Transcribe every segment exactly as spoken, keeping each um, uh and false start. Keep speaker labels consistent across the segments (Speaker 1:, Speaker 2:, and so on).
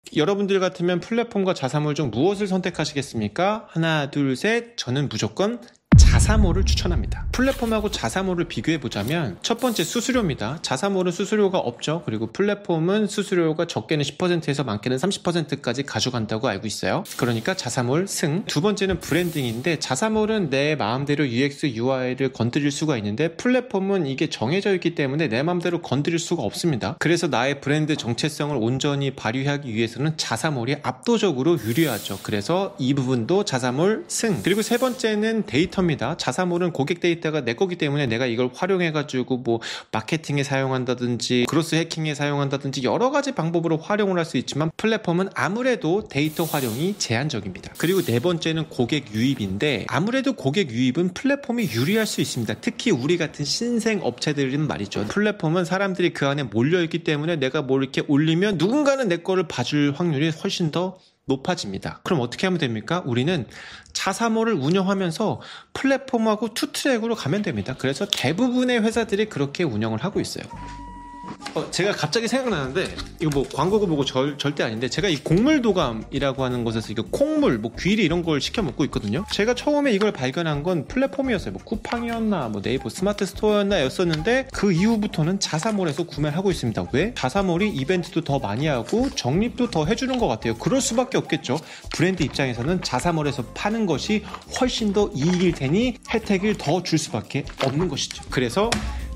Speaker 1: 여러분들 같으면 플랫폼과 자사몰 중 무엇을 선택하시겠습니까? 하나, 둘, 셋. 저는 무조건 자사몰을 추천합니다. 플랫폼하고 자사몰을 비교해보자면 첫 번째 수수료입니다. 자사몰은 수수료가 없죠. 그리고 플랫폼은 수수료가 적게는 십 퍼센트에서 많게는 삼십 퍼센트까지 가져간다고 알고 있어요. 그러니까 자사몰 승. 두 번째는 브랜딩인데 자사몰은 내 마음대로 유엑스, 유아이를 건드릴 수가 있는데 플랫폼은 이게 정해져 있기 때문에 내 마음대로 건드릴 수가 없습니다. 그래서 나의 브랜드 정체성을 온전히 발휘하기 위해서는 자사몰이 압도적으로 유리하죠. 그래서 이 부분도 자사몰 승. 그리고 세 번째는 데이터입니다. 자사몰은 고객 데이터가 내 거기 때문에 내가 이걸 활용해가지고 뭐 마케팅에 사용한다든지 크로스 해킹에 사용한다든지 여러 가지 방법으로 활용을 할 수 있지만 플랫폼은 아무래도 데이터 활용이 제한적입니다. 그리고 네 번째는 고객 유입인데 아무래도 고객 유입은 플랫폼이 유리할 수 있습니다. 특히 우리 같은 신생 업체들은 말이죠. 플랫폼은 사람들이 그 안에 몰려있기 때문에 내가 뭘 이렇게 올리면 누군가는 내 거를 봐줄 확률이 훨씬 더 높아집니다. 그럼 어떻게 하면 됩니까? 우리는 자사몰을 운영하면서 플랫폼하고 투트랙으로 가면 됩니다. 그래서 대부분의 회사들이 그렇게 운영을 하고 있어요. 어, 제가 갑자기 생각나는데 이거 뭐 광고고 뭐고 절, 절대 아닌데 제가 이 곡물도감이라고 하는 곳에서 이거 콩물, 뭐 귀리 이런 걸 시켜 먹고 있거든요. 제가 처음에 이걸 발견한 건 플랫폼이었어요. 뭐 쿠팡이었나 뭐 네이버 스마트 스토어였나 였었는데 그 이후부터는 자사몰에서 구매를 하고 있습니다. 왜? 자사몰이 이벤트도 더 많이 하고 적립도 더 해주는 것 같아요. 그럴 수밖에 없겠죠. 브랜드 입장에서는 자사몰에서 파는 것이 훨씬 더 이익일 테니 혜택을 더 줄 수밖에 없는 것이죠. 그래서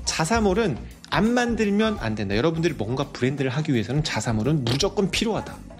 Speaker 1: 자사몰은 안 만들면 안 된다. 여러분들이 뭔가 브랜드를 하기 위해서는 자사몰은 무조건 필요하다.